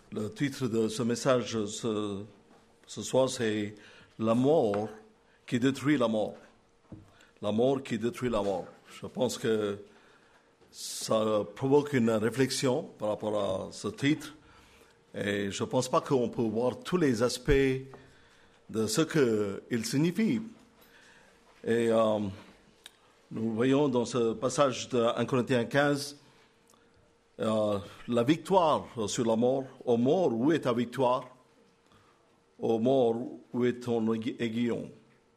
Le titre de ce message ce soir, c'est « La mort qui détruit la mort ». La mort qui détruit la mort. Je pense que ça provoque une réflexion par rapport à ce titre. Et je ne pense pas qu'on peut voir tous les aspects de ce qu'il signifie. Et nous voyons dans ce passage de 1 Corinthiens 15 la victoire sur la mort. Ô mort, où est ta victoire? Ô mort, où est ton aiguillon?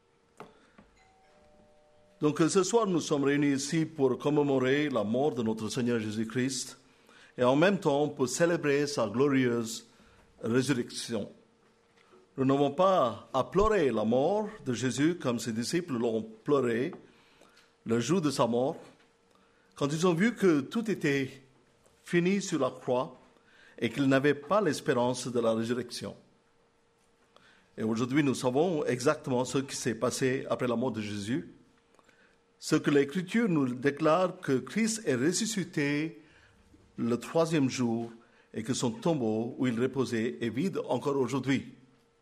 Donc ce soir, nous sommes réunis ici pour commémorer la mort de notre Seigneur Jésus-Christ et en même temps pour célébrer sa glorieuse résurrection. Nous n'avons pas à pleurer la mort de Jésus comme ses disciples l'ont pleuré le jour de sa mort, quand ils ont vu que tout était fini sur la croix et qu'ils n'avaient pas l'espérance de la résurrection. Et aujourd'hui, nous savons exactement ce qui s'est passé après la mort de Jésus. Ce que l'Écriture nous déclare que Christ est ressuscité le 3e jour et que son tombeau où il reposait est vide encore aujourd'hui.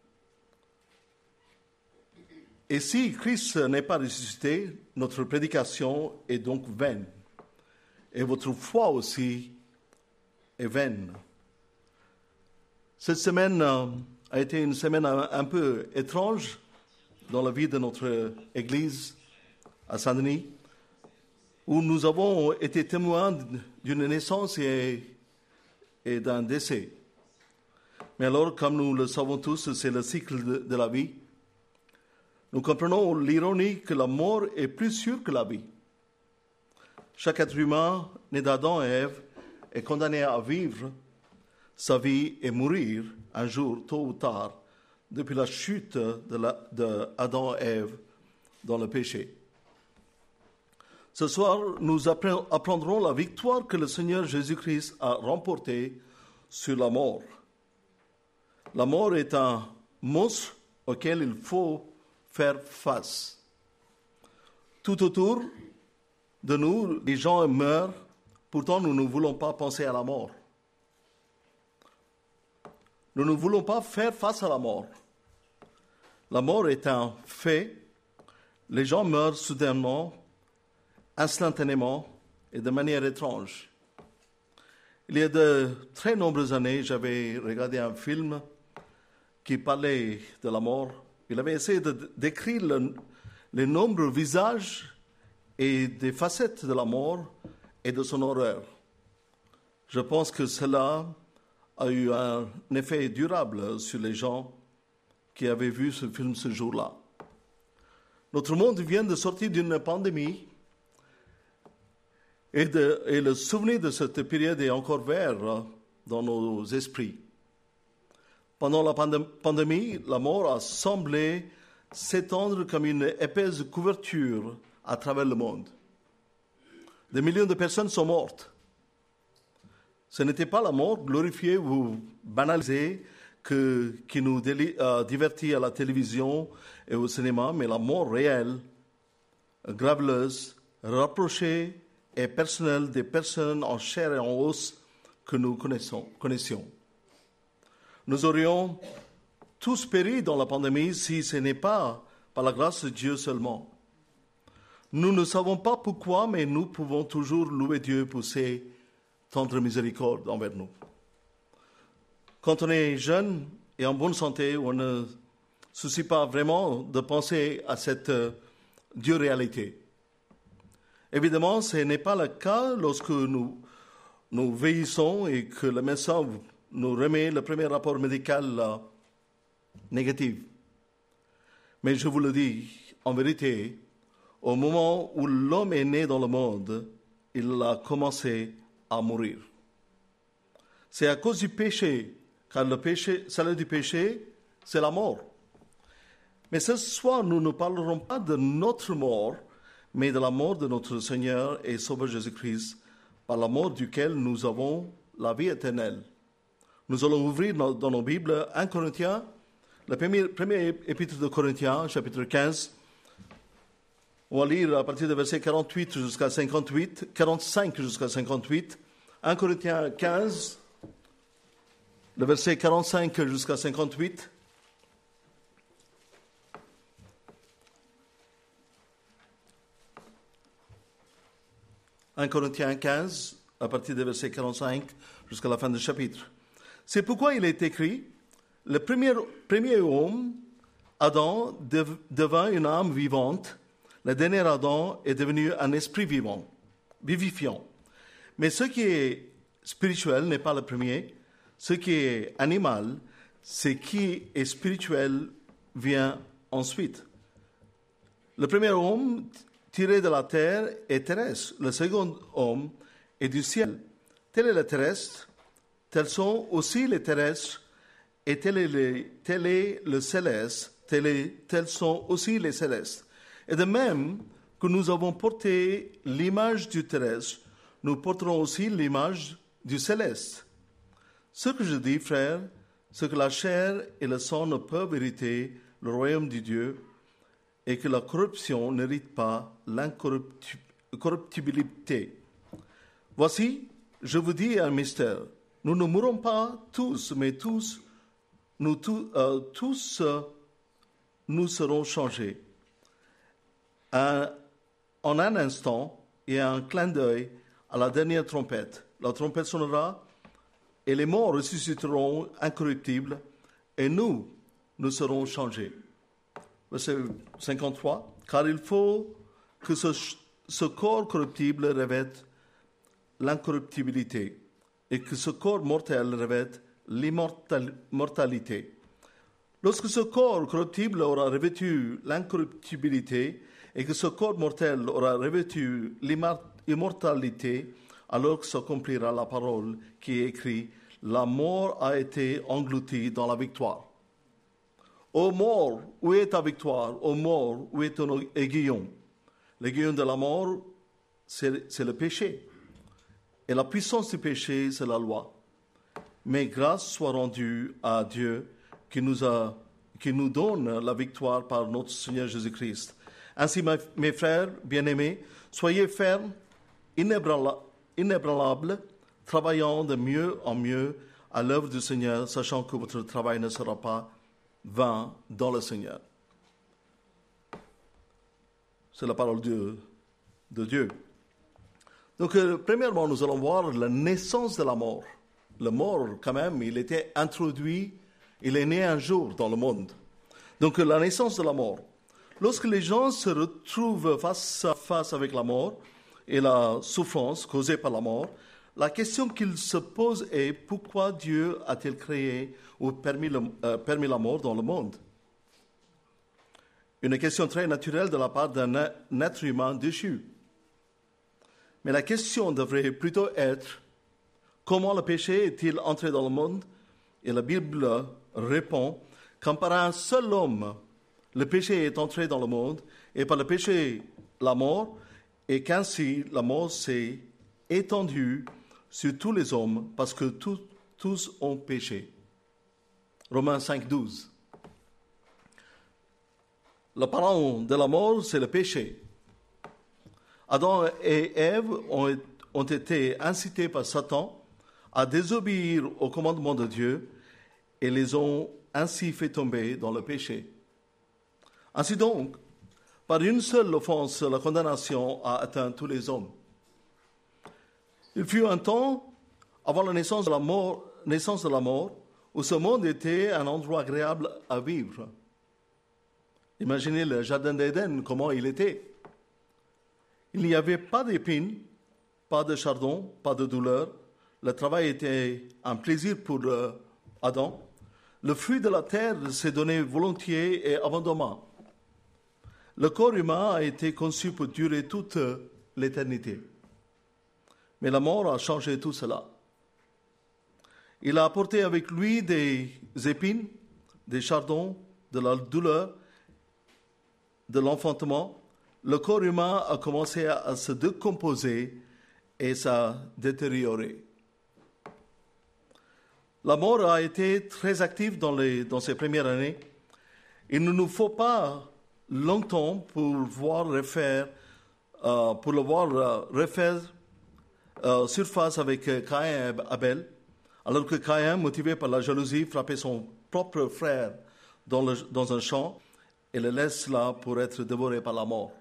Et si Christ n'est pas ressuscité, notre prédication est donc vaine. Et votre foi aussi est vaine. Cette semaine a été une semaine un peu étrange dans la vie de notre Église à Saint-Denis, où nous avons été témoins d'une naissance et d'un décès. Mais alors, comme nous le savons tous, c'est le cycle de la vie. Nous comprenons l'ironie que la mort est plus sûre que la vie. Chaque être humain né d'Adam et Ève est condamné à vivre sa vie et mourir un jour, tôt ou tard, depuis la chute d'Adam et Ève dans le péché. Ce soir, nous apprendrons la victoire que le Seigneur Jésus-Christ a remportée sur la mort. La mort est un monstre auquel il faut faire face. Tout autour de nous, les gens meurent, pourtant nous ne voulons pas penser à la mort. Nous ne voulons pas faire face à la mort. La mort est un fait. Les gens meurent soudainement, instantanément et de manière étrange. Il y a de très nombreuses années, j'avais regardé un film qui parlait de la mort. Il avait essayé de décrire les nombreux visages et des facettes de la mort et de son horreur. Je pense que cela a eu un effet durable sur les gens qui avaient vu ce film ce jour-là. Notre monde vient de sortir d'une pandémie et le souvenir de cette période est encore vert dans nos esprits. Pendant la pandémie, la mort a semblé s'étendre comme une épaisse couverture à travers le monde. Des millions de personnes sont mortes. Ce n'était pas la mort glorifiée ou banalisée qui nous divertit à la télévision et au cinéma, mais la mort réelle, graveleuse, rapprochée et personnelle des personnes en chair et en os que nous connaissions. Nous aurions tous péri dans la pandémie si ce n'est pas par la grâce de Dieu seulement. Nous ne savons pas pourquoi, mais nous pouvons toujours louer Dieu pour ses tendres miséricordes envers nous. Quand on est jeune et en bonne santé, on ne se soucie pas vraiment de penser à cette dure réalité. Évidemment, ce n'est pas le cas lorsque nous vieillissons et que le médecin nous remet le premier rapport médical négatif. Mais je vous le dis, en vérité, au moment où l'homme est né dans le monde, il a commencé à mourir. C'est à cause du péché, car le salaire du péché, c'est la mort. Mais ce soir, nous ne parlerons pas de notre mort, mais de la mort de notre Seigneur et Sauveur Jésus-Christ, par la mort duquel nous avons la vie éternelle. Nous allons ouvrir dans nos Bibles 1 Corinthiens, le premier épître de Corinthiens, chapitre 15. On va lire à partir de verset 45 jusqu'à 58. 1 Corinthiens 15, le verset 45 jusqu'à 58. « 1 Corinthiens 15, à partir du verset 45 jusqu'à la fin du chapitre. C'est pourquoi il est écrit, le premier homme, Adam, devint une âme vivante. Le dernier Adam est devenu un esprit vivant, vivifiant. Mais ce qui est spirituel n'est pas le premier. Ce qui est animal, ce qui est spirituel vient ensuite. Le premier homme tiré de la terre est terrestre. Le second homme est du ciel. Tel est le terrestre, tels sont aussi les terrestres, et tel est le céleste, tels sont aussi les célestes. Et de même que nous avons porté l'image du terrestre, nous porterons aussi l'image du céleste. Ce que je dis, frères, c'est que la chair et le sang ne peuvent hériter le royaume de Dieu, et que la corruption n'hérite pas l'incorruptibilité. Voici, je vous dis un mystère. Nous ne mourrons pas tous, mais nous serons changés. En un instant et un clin d'œil à la dernière trompette. La trompette sonnera et les morts ressusciteront incorruptibles et nous serons changés. Verset 53. Car il faut que ce corps corruptible revête l'incorruptibilité et que ce corps mortel revête l'immortalité. Lorsque ce corps corruptible aura revêtu l'incorruptibilité et que ce corps mortel aura revêtu l'immortalité, alors s'accomplira la parole qui est écrite, la mort a été engloutie dans la victoire. Ô mort, où est ta victoire? Ô mort, où est ton aiguillon? L'aiguillon de la mort, c'est le péché. Et la puissance du péché, c'est la loi. Mais grâce soit rendue à Dieu qui nous donne la victoire par notre Seigneur Jésus-Christ. Ainsi, mes frères bien-aimés, soyez fermes, inébranlables, travaillant de mieux en mieux à l'œuvre du Seigneur, sachant que votre travail ne sera pas vain dans le Seigneur. C'est la parole de Dieu. Donc, premièrement, nous allons voir la naissance de la mort. La mort, quand même, il était introduit, il est né un jour dans le monde. Donc, la naissance de la mort. Lorsque les gens se retrouvent face à face avec la mort et la souffrance causée par la mort, la question qu'ils se posent est pourquoi Dieu a-t-il créé ou permis la mort dans le monde? Une question très naturelle de la part d'un être humain déchu. Mais la question devrait plutôt être comment le péché est-il entré dans le monde? Et la Bible répond quand par un seul homme le péché est entré dans le monde et par le péché la mort, et qu'ainsi la mort s'est étendue sur tous les hommes parce que tous ont péché. Romains 5,12. Le parent de la mort, c'est le péché. Adam et Ève ont été incités par Satan à désobéir au commandement de Dieu et les ont ainsi fait tomber dans le péché. Ainsi donc, par une seule offense, la condamnation a atteint tous les hommes. Il fut un temps, avant la naissance de la mort, où ce monde était un endroit agréable à vivre. Imaginez le jardin d'Éden, comment il était. Il n'y avait pas d'épines, pas de chardon, pas de douleur. Le travail était un plaisir pour Adam. Le fruit de la terre s'est donné volontiers et abondamment. Le corps humain a été conçu pour durer toute l'éternité. Mais la mort a changé tout cela. Il a apporté avec lui des épines, des chardons, de la douleur, de l'enfantement. Le corps humain a commencé à se décomposer et s'à détériorer. La mort a été très active dans ces premières années. Il ne nous faut pas longtemps pour le voir refaire surface avec Caïn et Abel. Alors que Caïn, motivé par la jalousie, frappait son propre frère dans un champ et le laisse là pour être dévoré par la mort.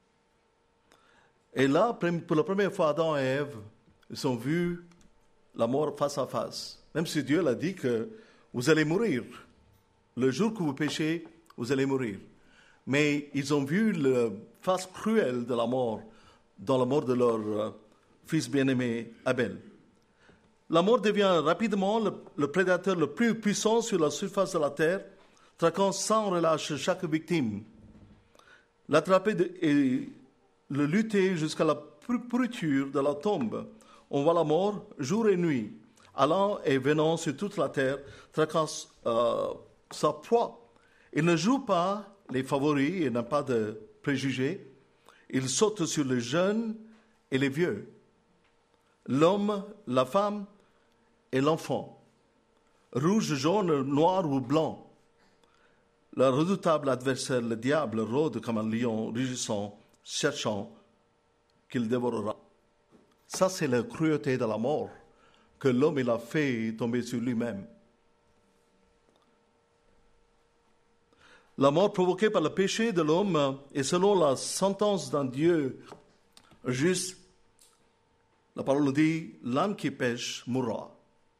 Et là, pour la première fois, Adam et Ève, ils ont vu la mort face à face. Même si Dieu l'a dit que vous allez mourir. Le jour que vous péchez, vous allez mourir. Mais ils ont vu la face cruelle de la mort dans la mort de leur fils bien-aimé Abel. La mort devient rapidement le prédateur le plus puissant sur la surface de la terre, traquant sans relâche chaque victime. L'attraper et le lutter jusqu'à la pourriture de la tombe. On voit la mort jour et nuit, allant et venant sur toute la terre, traquant sa proie. Il ne joue pas les favoris et n'a pas de préjugés. Il saute sur les jeunes et les vieux, l'homme, la femme et l'enfant, rouge, jaune, noir ou blanc. Le redoutable adversaire, le diable, rôde comme un lion rugissant, cherchant qu'il dévorera. Ça, c'est la cruauté de la mort que l'homme il a fait tomber sur lui-même. La mort provoquée par le péché de l'homme est selon la sentence d'un Dieu juste. La parole dit, l'âme qui pêche mourra.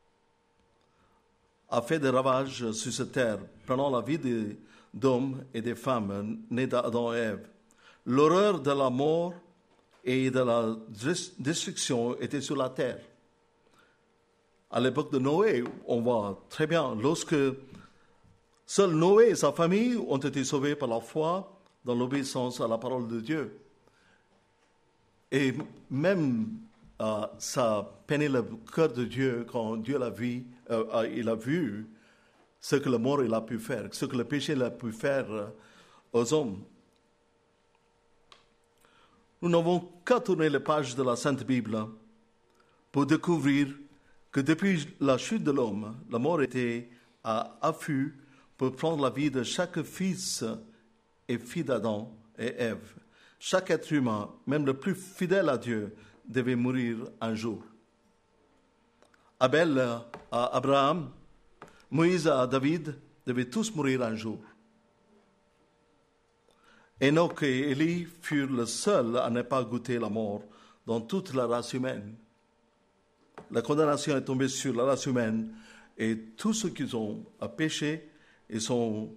A fait des ravages sur cette terre, prenant la vie d'hommes et des femmes nés d'Adam et Ève. L'horreur de la mort et de la destruction était sur la terre. À l'époque de Noé, on voit très bien, lorsque seul Noé et sa famille ont été sauvés par la foi dans l'obéissance à la parole de Dieu. Et même ça a peiné le cœur de Dieu quand Dieu il a vu ce que la mort il a pu faire, ce que le péché il a pu faire aux hommes. Nous n'avons qu'à tourner les pages de la Sainte Bible pour découvrir que depuis la chute de l'homme, la mort était à affût pour prendre la vie de chaque fils et fille d'Adam et Ève. Chaque être humain, même le plus fidèle à Dieu, devait mourir un jour. Abel à Abraham, Moïse à David devaient tous mourir un jour. Enoch et Élie furent les seuls à ne pas goûter la mort dans toute la race humaine. La condamnation est tombée sur la race humaine et tous ceux qui ont péché et sont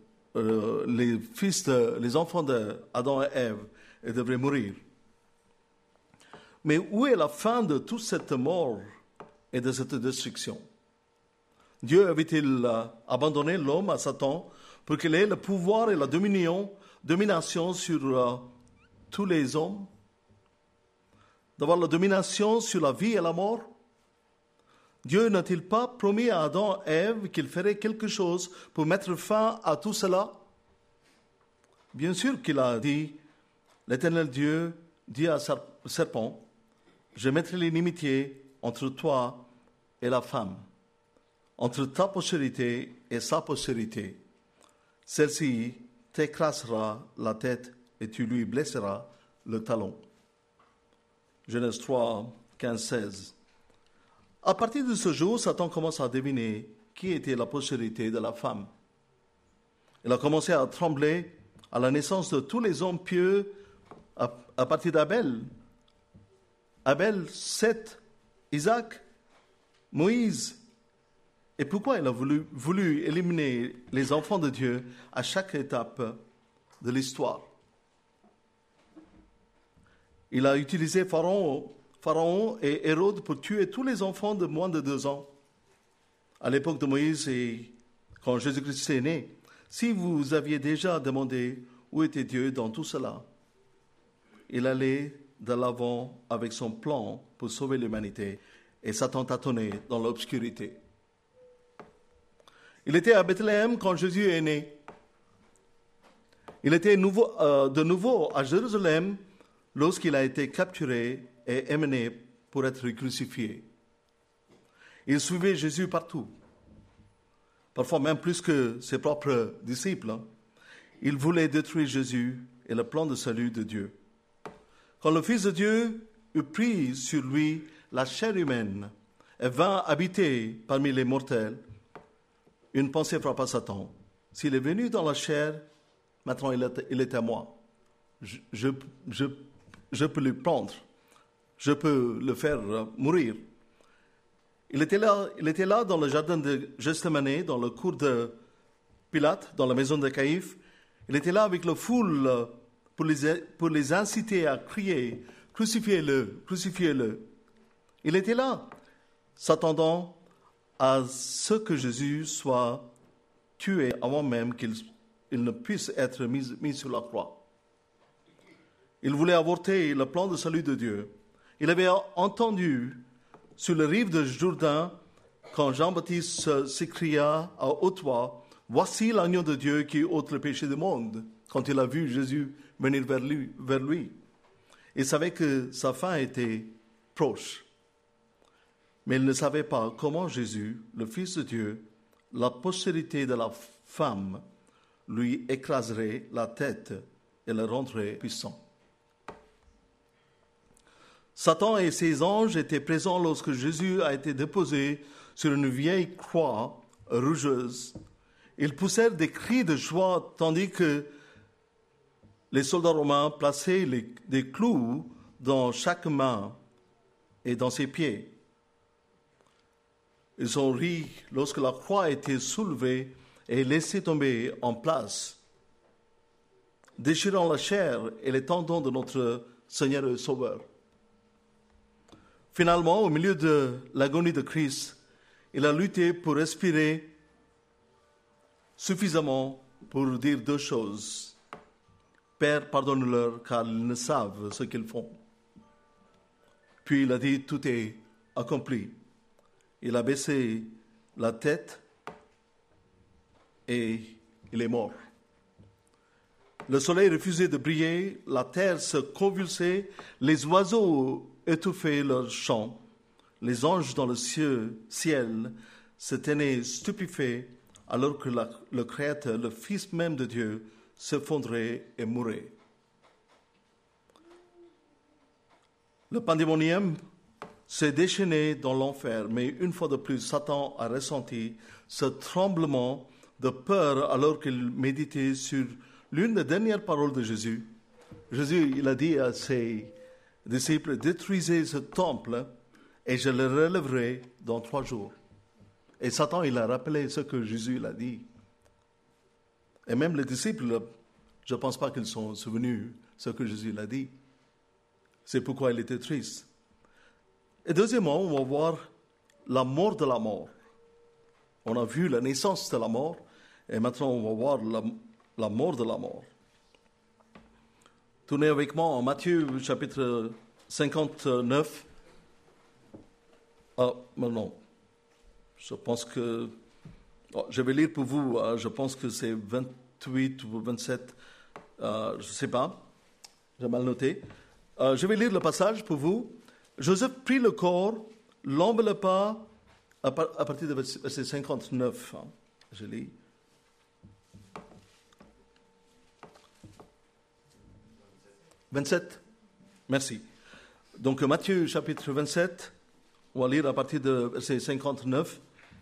les enfants d'Adam et Ève et devraient mourir. Mais où est la fin de toute cette mort et de cette destruction? Dieu avait-il abandonné l'homme à Satan pour qu'il ait le pouvoir et la domination sur tous les hommes? D'avoir la domination sur la vie et la mort? Dieu n'a-t-il pas promis à Adam et Ève qu'il ferait quelque chose pour mettre fin à tout cela? Bien sûr qu'il a dit, l'Éternel Dieu dit à serpent, je mettrai l'inimitié entre toi et la femme, entre ta postérité et sa postérité. Celle-ci t'écrasera la tête et tu lui blesseras le talon. Genèse 3, 15, 16. À partir de ce jour, Satan commence à deviner qui était la postérité de la femme. Il a commencé à trembler à la naissance de tous les hommes pieux à partir d'Abel. Abel, Seth, Isaac, Moïse. Et pourquoi il a voulu éliminer les enfants de Dieu à chaque étape de l'histoire? Il a utilisé Pharaon et Hérode pour tuer tous les enfants de moins de 2 ans. À l'époque de Moïse et quand Jésus-Christ est né, si vous aviez déjà demandé où était Dieu dans tout cela, il allait de l'avant avec son plan pour sauver l'humanité et Satan tâtonnait dans l'obscurité. Il était à Bethléem quand Jésus est né. Il était de nouveau à Jérusalem lorsqu'il a été capturé et emmené pour être crucifié. Il suivait Jésus partout, parfois même plus que ses propres disciples. Il voulait détruire Jésus et le plan de salut de Dieu. Quand le Fils de Dieu eut pris sur lui la chair humaine et vint habiter parmi les mortels, une pensée frappa Satan. S'il est venu dans la chair, maintenant il est à moi. Je peux le prendre. Je peux le faire mourir. Il était là dans le jardin de Gethsémani, dans le cour de Pilate, dans la maison de Caïphe. Il était là avec la foule pour les inciter à crier « Crucifiez-le, crucifiez-le ». Il était là, s'attendant à ce que Jésus soit tué avant même qu'il ne puisse être mis sur la croix. Il voulait avorter le plan de salut de Dieu. Il avait entendu sur les rives de Jourdain quand Jean-Baptiste s'écria à haute voix « Voici l'agneau de Dieu qui ôte le péché du monde » quand il a vu Jésus venir vers lui. Il savait que sa fin était proche. Mais il ne savait pas comment Jésus, le Fils de Dieu, la postérité de la femme, lui écraserait la tête et le rendrait puissant. Satan et ses anges étaient présents lorsque Jésus a été déposé sur une vieille croix rougeuse. Ils poussèrent des cris de joie tandis que les soldats romains plaçaient des clous dans chaque main et dans ses pieds. Ils ont ri lorsque la croix a été soulevée et laissée tomber en place, déchirant la chair et les tendons de notre Seigneur et Sauveur. Finalement, au milieu de l'agonie de Christ, il a lutté pour respirer suffisamment pour dire deux choses. Père, pardonne-leur car ils ne savent ce qu'ils font. Puis il a dit, tout est accompli. Il a baissé la tête et il est mort. Le soleil refusait de briller, la terre se convulsait, les oiseaux étouffaient leur chant, les anges dans le ciel se tenaient stupéfaits alors que le Créateur, le Fils même de Dieu, s'effondrait et mourait. Le pandémonium s'est déchaîné dans l'enfer, mais une fois de plus, Satan a ressenti ce tremblement de peur alors qu'il méditait sur l'une des dernières paroles de Jésus. Jésus, il a dit à ses disciples, détruisez ce temple et je le relèverai dans 3 jours. Et Satan, il a rappelé ce que Jésus l'a dit. Et même les disciples, je ne pense pas qu'ils sont souvenus ce que Jésus l'a dit. C'est pourquoi il était triste. Et deuxièmement, on va voir la mort de la mort. On a vu la naissance de la mort, et maintenant on va voir la mort de la mort. Tournez avec moi en Matthieu chapitre 59. Non. Je pense que... je vais lire pour vous, je pense que c'est 28 ou 27, je ne sais pas, j'ai mal noté. Je vais lire le passage pour vous. Joseph prit le corps, l'enveloppa, à partir de verset 59, je lis. « 27 » Merci. Donc Matthieu chapitre 27, on va lire à partir de verset 59.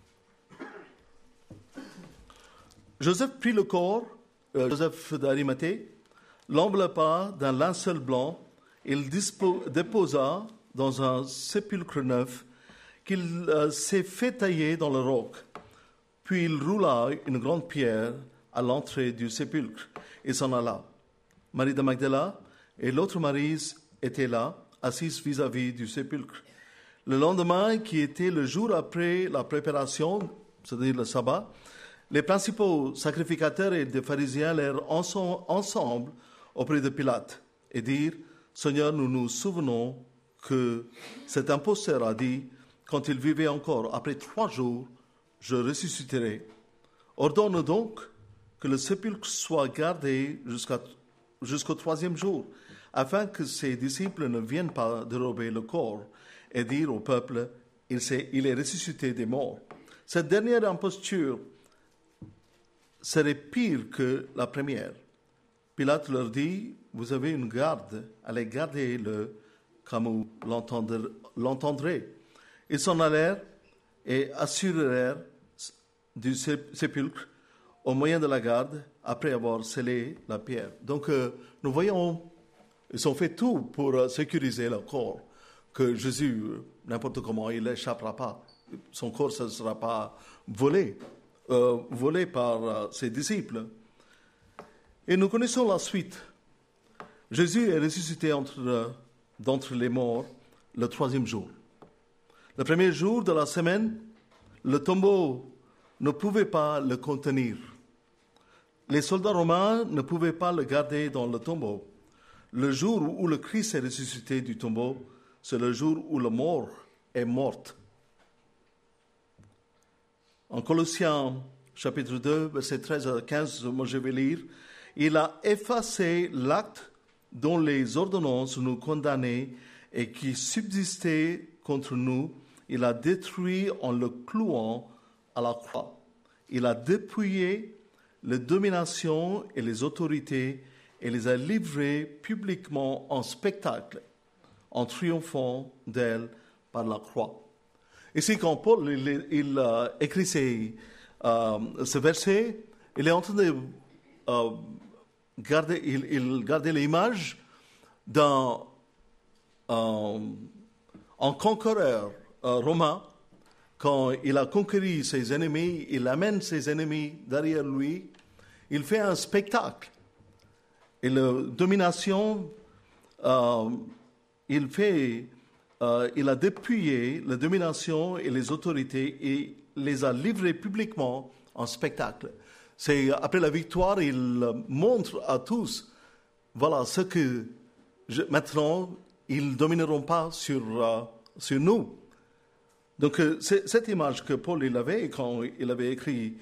Joseph prit le corps, Joseph d'Arimathée, l'enveloppa d'un linceul blanc, il déposa dans un sépulcre neuf qu'il s'est fait tailler dans le roc. Puis il roula une grande pierre à l'entrée du sépulcre et s'en alla. Marie de Magdala et l'autre Marie étaient là, assises vis-à-vis du sépulcre. Le lendemain, qui était le jour après la préparation, c'est-à-dire le sabbat, les principaux sacrificateurs et les pharisiens allèrent ensemble auprès de Pilate et dirent, « Seigneur, nous nous souvenons que cet imposteur a dit, quand il vivait encore, après 3 jours, je ressusciterai. Ordonne donc que le sépulcre soit gardé jusqu'au 3e jour, afin que ses disciples ne viennent pas dérober le corps et dire au peuple, il est ressuscité des morts. » Cette dernière imposture serait pire que la première. Pilate leur dit, vous avez une garde, allez garder-le comme vous l'entendrez. Ils s'en allèrent et assurèrent du sépulcre au moyen de la garde après avoir scellé la pierre. Donc nous voyons, ils ont fait tout pour sécuriser le corps, que Jésus, n'importe comment, il n'échappera pas. Son corps ne sera pas volé par ses disciples. Et nous connaissons la suite. Jésus est ressuscité d'entre les morts le 3e jour. Le premier jour de la semaine, le tombeau ne pouvait pas le contenir. Les soldats romains ne pouvaient pas le garder dans le tombeau. Le jour où le Christ est ressuscité du tombeau, c'est le jour où la mort est morte. En Colossiens chapitre 2, versets 13 à 15, moi je vais lire, « Il a effacé l'acte dont les ordonnances nous condamnaient et qui subsistait contre nous. Il a détruit en le clouant à la croix. Il a dépouillé les dominations et les autorités et les a livrées publiquement en spectacle, en triomphant d'elles par la croix. » Ici, quand Paul il écrit ce verset, il est en train de garder l'image d'un conquéreur romain. Quand il a conquéri ses ennemis, il amène ses ennemis derrière lui, il fait un spectacle. Et la domination, il a dépouillé la domination et les autorités et les a livrées publiquement en spectacle. Après la victoire, il montre à tous, voilà ce que maintenant, ils ne domineront pas sur nous. Donc, c'est cette image que Paul il avait quand il avait écrit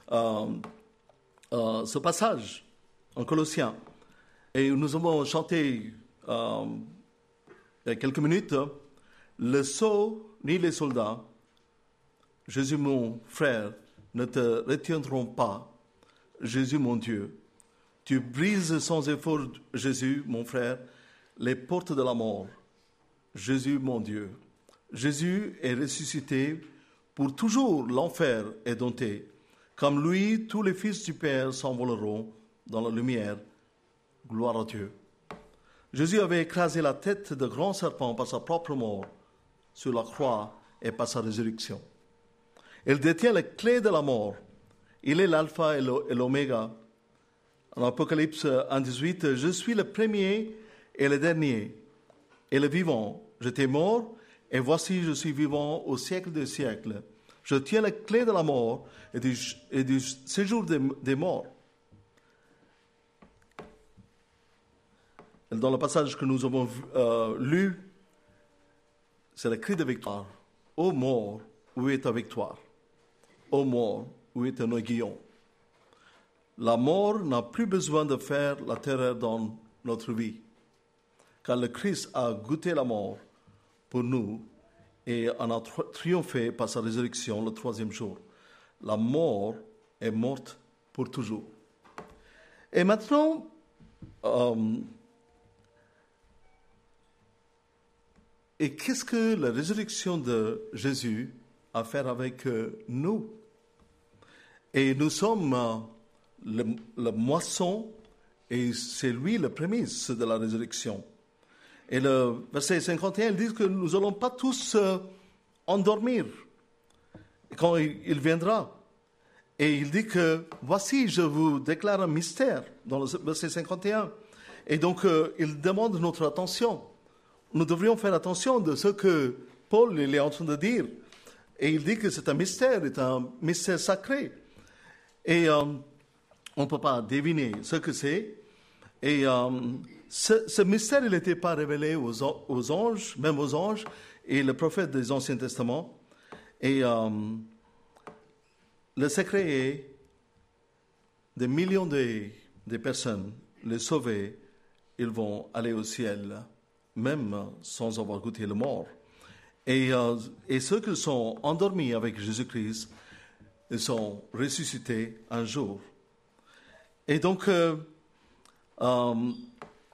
ce passage en Colossiens. Et nous avons chanté il y a quelques minutes, le sceau ni les soldats, Jésus mon frère, ne te retiendront pas, Jésus mon Dieu. Tu brises sans effort, Jésus mon frère, les portes de la mort, Jésus mon Dieu. Jésus est ressuscité, pour toujours l'enfer est dompté. Comme lui, tous les fils du Père s'envoleront dans la lumière. Gloire à Dieu. Jésus avait écrasé la tête de grand serpent par sa propre mort sur la croix et par sa résurrection. Il détient les clés de la mort. Il est l'alpha et l'oméga. En Apocalypse 1,18, je suis le premier et le dernier et le vivant. J'étais mort et voici je suis vivant au siècle des siècles. Je tiens les clés de la mort et du séjour des morts. Dans le passage que nous avons lu, c'est le cri de victoire. Ô mort, où est ta victoire? Ô mort, où est ton aiguillon? La mort n'a plus besoin de faire la terreur dans notre vie, car le Christ a goûté la mort pour nous et en a triomphé par sa résurrection le 3e jour. La mort est morte pour toujours. Et maintenant, et qu'est-ce que la résurrection de Jésus a à faire avec nous? Et nous sommes le moisson et c'est lui le prémisse de la résurrection. Et le verset 51, il dit que nous n'allons pas tous endormir quand il viendra. Et il dit que, voici, je vous déclare un mystère, dans le verset 51. Et donc, il demande notre attention. Nous devrions faire attention de ce que Paul il est en train de dire. Et il dit que c'est un mystère sacré. Et on ne peut pas deviner ce que c'est. Et ce mystère, il n'était pas révélé aux anges, même aux anges, et les prophètes des Anciens Testaments. Et le secret est des millions de personnes, les sauvées, ils vont aller au ciel, même sans avoir goûté la mort. Et ceux qui sont endormis avec Jésus-Christ, ils sont ressuscités un jour. Et donc,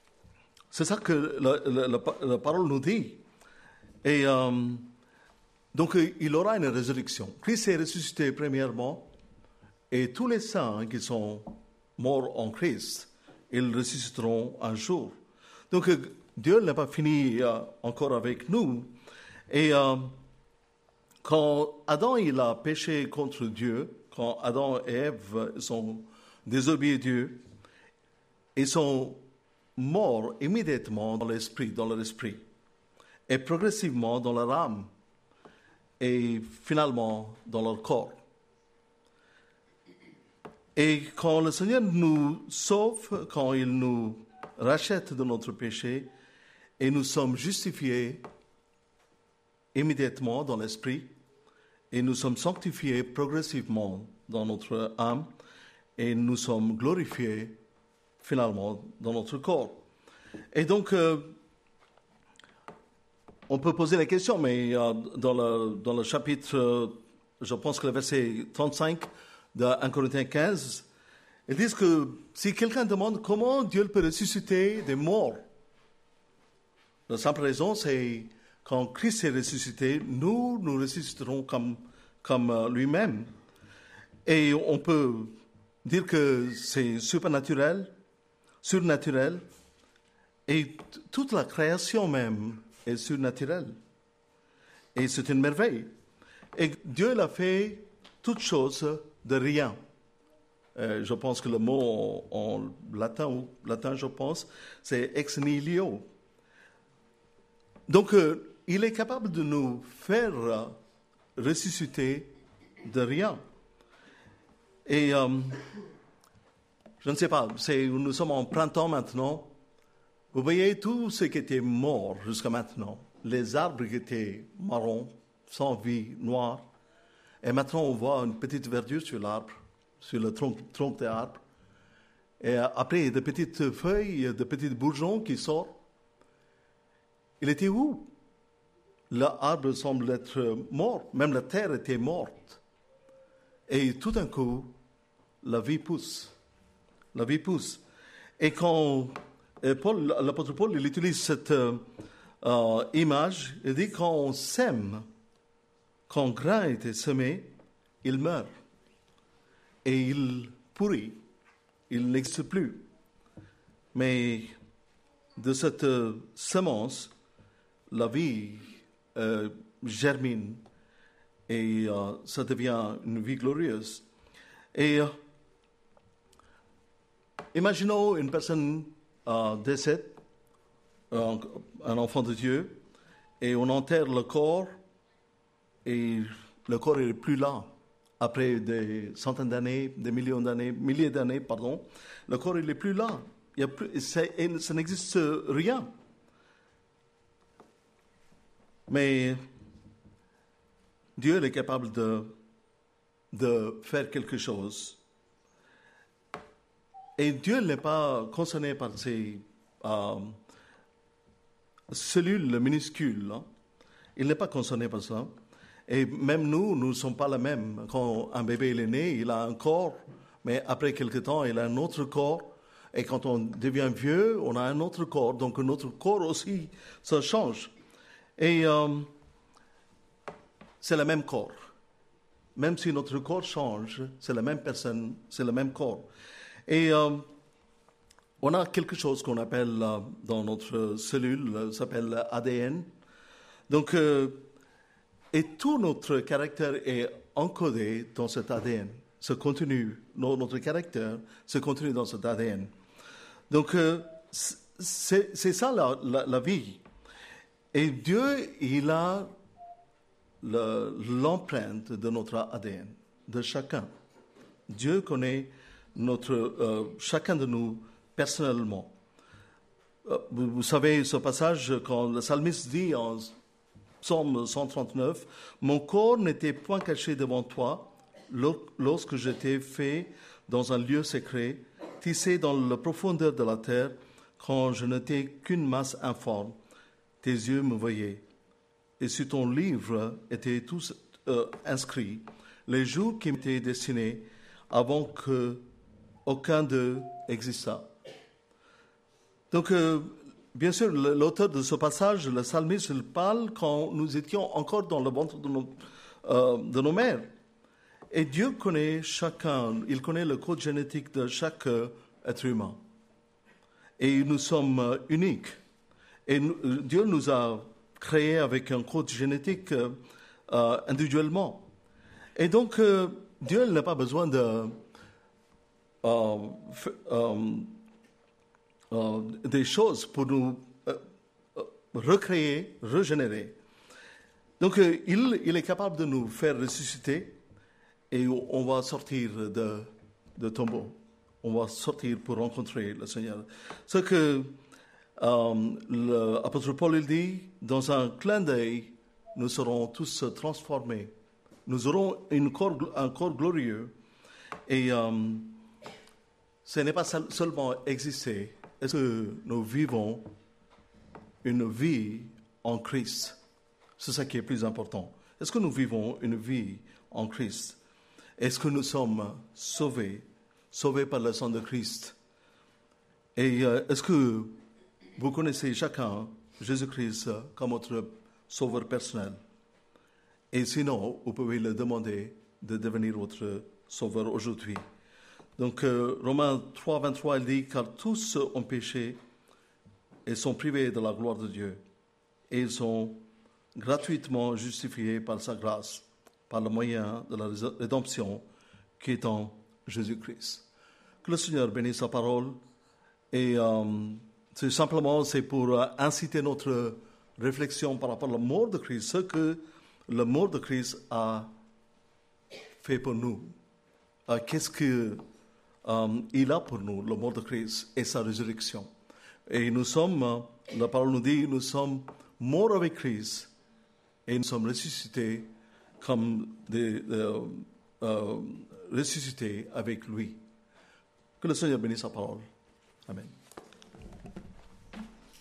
c'est ça que la parole nous dit. Et Donc, il aura une résurrection. Christ est ressuscité premièrement, et tous les saints qui sont morts en Christ, ils ressusciteront un jour. Donc, Dieu n'a pas fini encore avec nous. Et quand Adam il a péché contre Dieu, quand Adam et Ève sont désobéis à Dieu, ils sont morts immédiatement dans leur esprit, et progressivement dans leur âme, et finalement dans leur corps. Et quand le Seigneur nous sauve, quand il nous rachète de notre péché, et nous sommes justifiés immédiatement dans l'esprit, et nous sommes sanctifiés progressivement dans notre âme, et nous sommes glorifiés finalement dans notre corps. Et donc, on peut poser la question, mais dans le chapitre, je pense que le verset 35 de 1 Corinthiens 15, ils disent que si quelqu'un demande comment Dieu peut ressusciter des morts, la simple raison, c'est quand Christ est ressuscité, nous ressusciterons comme lui-même. Et on peut dire que c'est surnaturel, et toute la création même est surnaturelle. Et c'est une merveille. Et Dieu l'a fait toutes choses de rien. Je pense que le mot en latin, je pense, c'est ex nihilo. Donc, il est capable de nous faire ressusciter de rien. Et je ne sais pas, nous sommes en printemps maintenant. Vous voyez tout ce qui était mort jusqu'à maintenant. Les arbres qui étaient marrons, sans vie, noirs. Et maintenant, on voit une petite verdure sur l'arbre, sur le tronc de l'arbre. Et après, de petites feuilles, de petits bourgeons qui sortent. Il était où? L'arbre semble être mort. Même la terre était morte. Et tout d'un coup, la vie pousse. La vie pousse. Et quand l'apôtre Paul il utilise cette image, il dit quand on sème, quand un grain était semé, il meurt. Et il pourrit. Il n'existe plus. Mais de cette semence, la vie germine et ça devient une vie glorieuse. Et imaginons une personne décède, un enfant de Dieu, et on enterre le corps, et le corps n'est plus là. Après des centaines d'années, des milliers d'années, le corps n'est plus là. Il y a plus, ça n'existe rien. Mais Dieu est capable de faire quelque chose. Et Dieu n'est pas concerné par ces cellules minuscules. Hein. Il n'est pas concerné par ça. Et même nous ne sommes pas les mêmes. Quand un bébé est né, il a un corps, mais après quelque temps, il a un autre corps. Et quand on devient vieux, on a un autre corps. Donc notre corps aussi, ça change. Et c'est le même corps. Même si notre corps change, c'est la même personne, c'est le même corps. Et on a quelque chose qu'on appelle dans notre cellule, ça s'appelle ADN. Donc, et tout notre caractère est encodé dans cet ADN. Ce contenu, notre caractère se continue dans cet ADN. Donc, c'est ça la vie. Et Dieu, il a l'empreinte de notre ADN, de chacun. Dieu connaît chacun de nous personnellement. Vous savez ce passage quand le psalmiste dit en Psaume 139, « Mon corps n'était point caché devant toi lorsque je t'ai fait dans un lieu secret, tissé dans la profondeur de la terre, quand je n'étais qu'une masse informe. Tes yeux me voyaient. Et sur ton livre étaient tous inscrits les jours qui m'étaient destinés avant que aucun d'eux existât. » Donc, bien sûr, l'auteur de ce passage, le psalmiste, il parle quand nous étions encore dans le ventre de nos mères. Et Dieu connaît chacun, il connaît le code génétique de chaque être humain. Et nous sommes uniques. Et Dieu nous a créés avec un code génétique individuellement. Et donc, Dieu n'a pas besoin de des choses pour nous recréer, régénérer. Donc, il est capable de nous faire ressusciter et on va sortir de tombeau. On va sortir pour rencontrer le Seigneur. Ce que l'apôtre Paul il dit, dans un clin d'œil, nous serons tous transformés. Nous aurons un corps glorieux. Et ce n'est pas seulement exister. Est-ce que nous vivons une vie en Christ? C'est ça qui est plus important. Est-ce que nous vivons une vie en Christ? Est-ce que nous sommes sauvés par le sang de Christ? Et est-ce que vous connaissez chacun Jésus-Christ comme votre sauveur personnel? Et sinon, vous pouvez le demander de devenir votre sauveur aujourd'hui. Donc, Romains 3, 23, il dit « Car tous ont péché et sont privés de la gloire de Dieu. Et ils sont gratuitement justifiés par sa grâce, par le moyen de la rédemption qui est en Jésus-Christ. » Que le Seigneur bénisse sa parole. Et c'est pour inciter notre réflexion par rapport à la mort de Christ, ce que la mort de Christ a fait pour nous. Qu'est-ce qu'il a pour nous, la mort de Christ et sa résurrection. Et nous sommes, la parole nous dit, nous sommes morts avec Christ et nous sommes ressuscités comme ressuscités avec lui. Que le Seigneur bénisse sa parole. Amen.